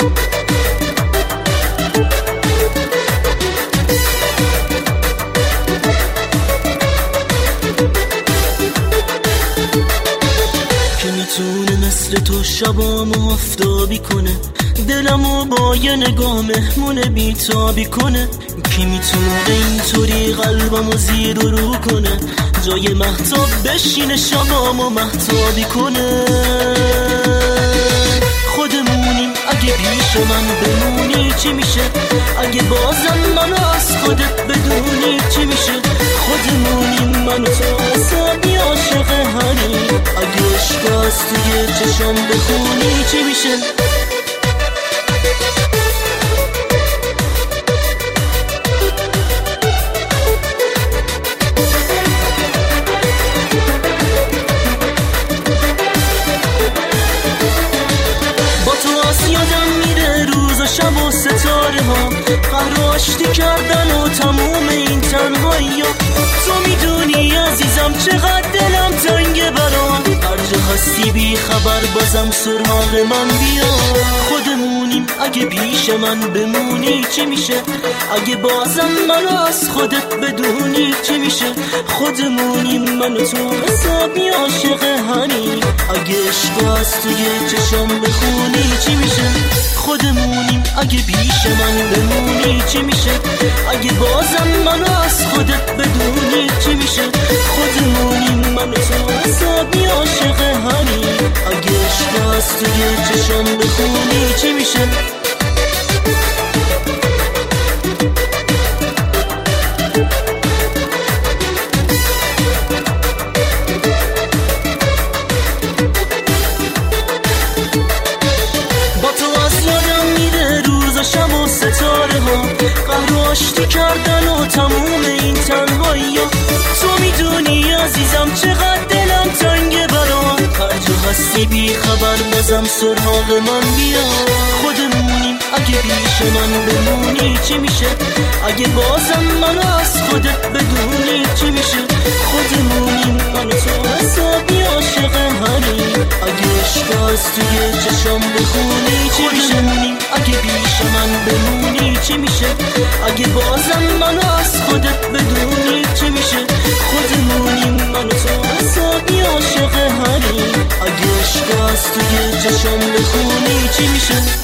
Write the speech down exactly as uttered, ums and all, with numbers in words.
که میتونه مثل تو شبامو آفتابی کنه، دلمو با یه نگاه مهمون بیتابی کنه. کی میتونه اینطوری قلبمو زیر و رو کنه، جای مهتاب بشینه شبامو مهتابی کنه. خودمونیم اگه پیش من بمونی چی میشه، اگه بازم منو از خودت بدونی چی میشه. خودمونیم من و تو حسابی عاشق هنی، اگه عشق از توی چشم بخونی چی میشه. یادم میره روز و شب و ستاره ها، قهر و آشتی کردن و تموم این تنهایی ها. تو میدونی عزیزم چقدر دلم تنگه برام، هر جا هستی بی خبر بازم سراغ من بیا. خودمونیم اگه پیش من بمونی چی میشه، اگه بازم منو از خودت بدونی چی میشه. خودمونیم من و تو حسابی عاشق هنی، اگه عشق از توی چشم بخونی چی میشه. خودمونیم اگه پیش من بمونی چی میشه، اگه بازم منو از خودت بدونی چی میشه. خودمونیم من و تو حسابی عاشق هنی، اگه عشق از توی چشم بخونی چی میشه. ستاره ها قهر و آشتی کردن و تموم این تنهایی ها. تو میدونی عزیزم چقدر دلم تنگه برام، هر جا هستی بی خبر بازم سراغ من بیا. خودمونیم اگه پیش من بمونی چی میشه، اگه بازم منو از خودت بدونی چی میشه. خودمونیم من و تو حسابی عاشق هنی، اگه عشق از توی چشم بخونی چی میشه. اگه پیش من بمونی چی میشه، اگه بازم منو از خودت بدونی چی میشه. خودمونیم من و تو حسابی عاشق هنی، اگه عشق از توی چشم بخونی چی میشه.